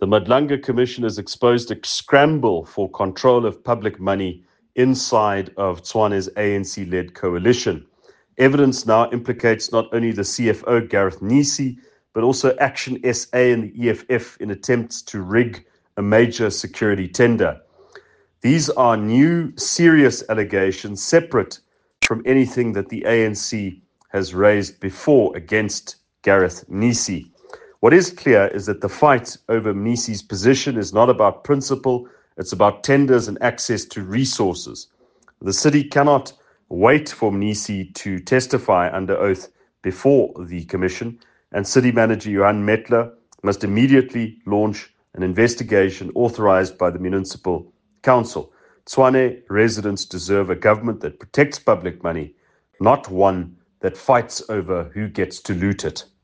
The Madlanga Commission has exposed a scramble for control of public money inside of Tshwane's ANC-led coalition. Evidence now implicates not only the CFO, Gareth Nisi, but also Action SA and the EFF in attempts to rig a major security tender. These are new, serious allegations separate from anything that the ANC has raised before against Gareth Nisi. What is clear is that the fight over Nisi's position is not about principle, it's about tenders and access to resources. The city cannot wait for Nisi to testify under oath before the commission, and City Manager Johan Metler must immediately launch an investigation authorized by the Municipal Council. Tshwane residents deserve a government that protects public money, not one that fights over who gets to loot it.